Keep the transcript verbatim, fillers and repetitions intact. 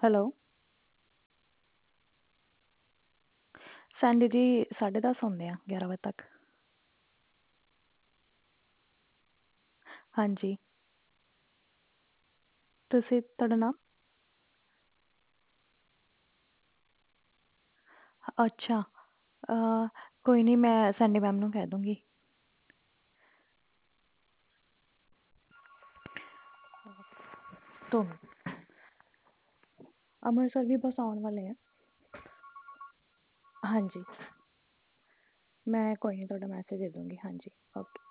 Hello. Sunday ਜੀ ਸਾਢੇ ਦਸ ਹੁੰਦੇ ਆ ਗਿਆਰਾਂ ਵਜੇ ਤੱਕ। ਹਾਂਜੀ। ਤੁਸੀਂ ਤੁਹਾਡਾ ਨਾਮ? ਅੱਛਾ। ਕੋਈ ਨਹੀਂ, ਮੈਂ ਸੈਂਡੀ ਮੈਮ ਨੂੰ ਕਹਿ ਦੂੰਗੀ। ਤੋਂ ਅੰਮ੍ਰਿਤਸਰ ਵੀ ਬਸ ਆਉਣ ਵਾਲੇ ਆ। ਹਾਂਜੀ। ਮੈਂ ਕੋਈ ਨਹੀਂ ਤੁਹਾਡਾ ਮੈਸੇਜ ਦੇ ਦੂੰਗੀ। ਹਾਂਜੀ ਓਕੇ।